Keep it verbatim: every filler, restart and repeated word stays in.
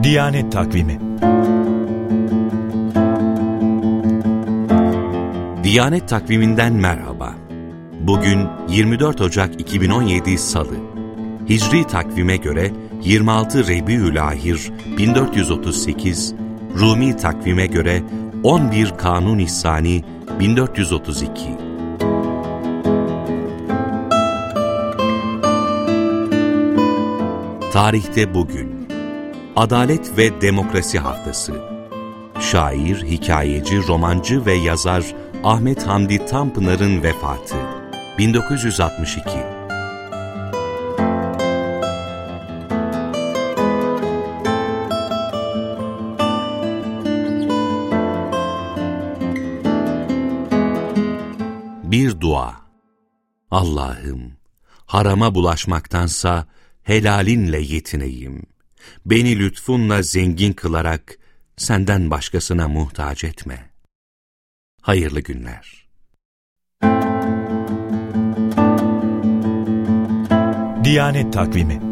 Diyanet Takvimi. Diyanet Takviminden merhaba. Bugün yirmi dört Ocak iki bin on yedi Salı. Hicri takvime göre yirmi altı Rebiülahir bin dört yüz otuz sekiz, Rumi takvime göre on bir Kanun-i bin dört yüz otuz iki. Tarihte bugün Adalet ve Demokrasi Haftası. Şair, hikayeci, romancı ve yazar Ahmet Hamdi Tanpınar'ın vefatı. bin dokuz yüz altmış iki. Bir dua. Allah'ım, harama bulaşmaktansa helalinle yetineyim. Beni lütfunla zengin kılarak senden başkasına muhtaç etme. Hayırlı günler. Diyanet Takvimi.